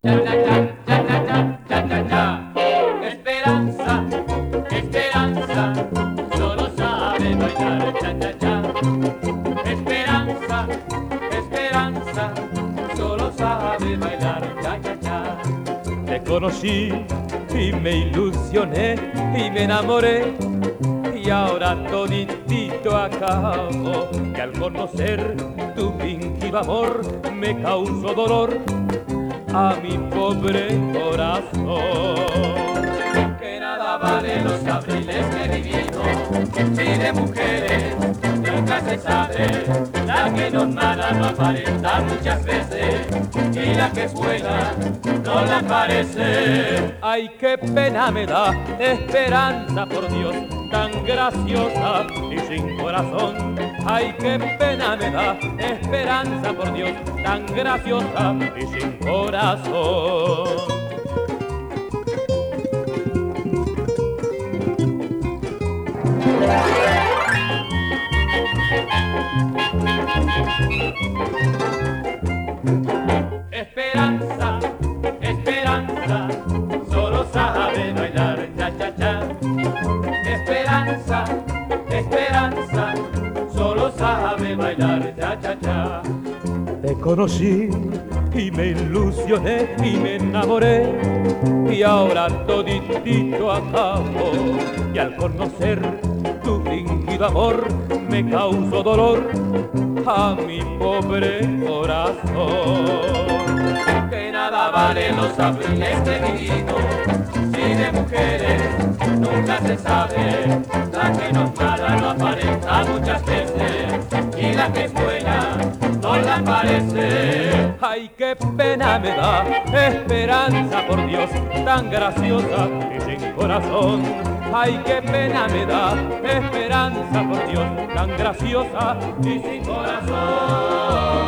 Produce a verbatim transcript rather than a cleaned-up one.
Cha, cha, cha, cha, cha, cha, cha, cha, cha. Esperanza, esperanza, solo sabe bailar cha, cha, cha. Esperanza, esperanza, solo sabe bailar cha, cha, cha. Te conocí y me ilusioné y me enamoré y ahora toditito acabo, que al conocer tu fingido amor me causó dolor a mi pobre corazón. Que nada vale los abriles que he vivido, si de mujeres nunca se sabe, la que nos mala no aparenta muchas veces y la que es buena no la parece. Ay, qué pena me da, esperanza por Dios, tan graciosa y sin corazón. Ay, qué pena me da, esperanza por Dios, tan graciosa y sin corazón. Esperanza, esperanza, solo sabe bailar cha cha cha. Esperanza, esperanza, solo sabe bailar cha cha cha. Te conocí y me ilusioné y me enamoré y ahora toditito acabo, y al conocer tu fingido amor me causó dolor a mi pobre corazón. Que nada valen los abriles que he vivido, si de mujeres nunca se sabe, la que no es mala no aparenta muchas veces y la que es buena no la parece. Ay, qué pena me da, esperanza por Dios, tan graciosa y sin corazón. Ay, qué pena me da, esperanza por Dios, tan graciosa y sin corazón.